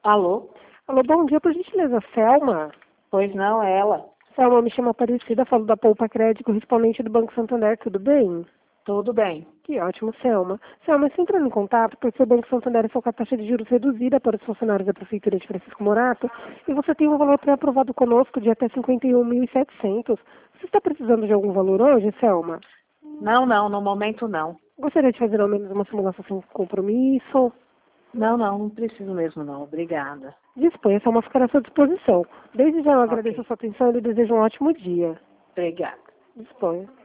Alô? Alô, bom dia, por gentileza, Selma. Pois não, é ela. Selma, me chama Aparecida, falo da Poupa Crédito, correspondente do Banco Santander, tudo bem? Tudo bem. Que ótimo, Selma. Selma, você entrando em contato porque o Banco Santander está com a taxa de juros reduzida para os funcionários da Prefeitura de Francisco Morato e você tem um valor pré-aprovado conosco de até 51.700. Você está precisando de algum valor hoje, Selma? Não, no momento não. Gostaria de fazer ao menos uma simulação sem compromisso? Não preciso mesmo não. Obrigada. Disponha, Selma, ficar à sua disposição. Desde já eu Ok. agradeço a sua atenção e lhe desejo um ótimo dia. Obrigada. Disponha.